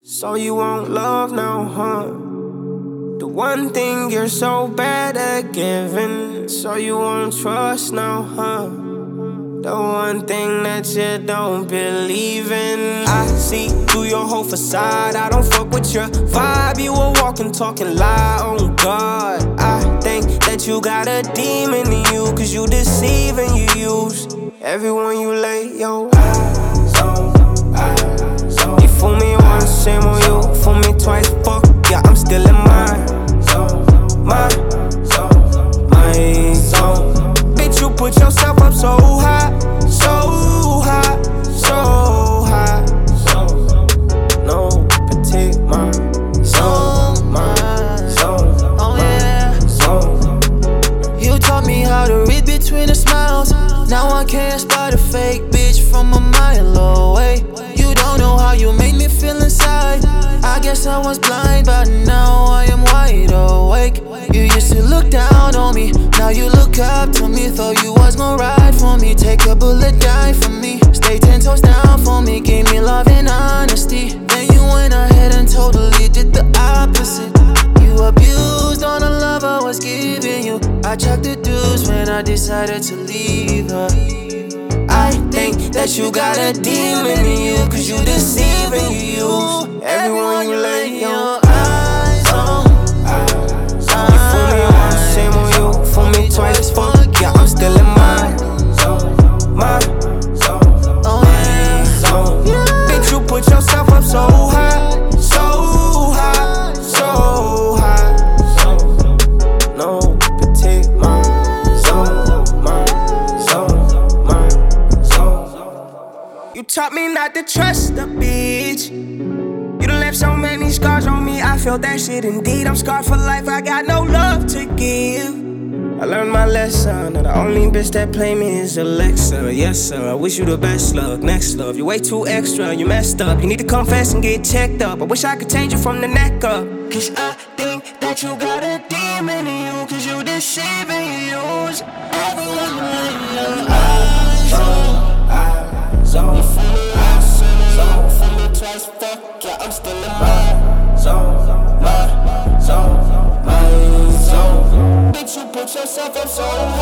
So you want love now, huh? The one thing you're so bad at giving. So you want trust now, huh? The one thing that you don't believe in. I see through your whole facade. I don't fuck with your vibe. You a walking, talking lie, oh God. I think that you got a demon in you, cause you deceive and you use everyone you lay your eyes on. You fool me once, shame on you. Fool me twice, fuck, yeah, I'm still in my zone. My zone. Bitch, you put yourself up so high, so high, so high. No, petite, my zone, my zone. Oh yeah, zone. you taught me how to read between the smiles. Now I can't spot a fake bitch from a mile away. You don't know how you make me feel inside. I guess I was blind, but now I am wide awake. You used to look down on me, now you look up to me. Thought you was gonna ride for me, take a bullet, die for me. Stay 10 toes down for me, gave me love and honesty. Then you went ahead and totally did the opposite. You abused on the love I was giving you. I checked the dues when I decided to leave her. I think that you got a demon in you, cause you deceive and you use everyone you lay your eyes on. You fool me once, shame on you. Fool me twice, fuck, yeah, I'm still in my zone. My Oh yeah, zone. Bitch, you put yourself up so high, so high, so high. No, petite, my zone, my zone, my zone. You taught me not to trust a bitch. You done left so many scars on me, I feel that shit indeed. I'm scarred for life, I got no love to give. I learned my lesson, and the only bitch that play me is Alexa. Yes sir, I wish you the best luck, next love. You're way too extra, you messed up. You need to confess and get checked up. I wish I could change you from the neck up. Cause I think that you got a demon in you, cause you deceive and you use everyone in your eyes on. Zone, zone, for me twice, fuck, yeah, I'm still in my zone, my zone, my zone. Bitch, you put yourself up so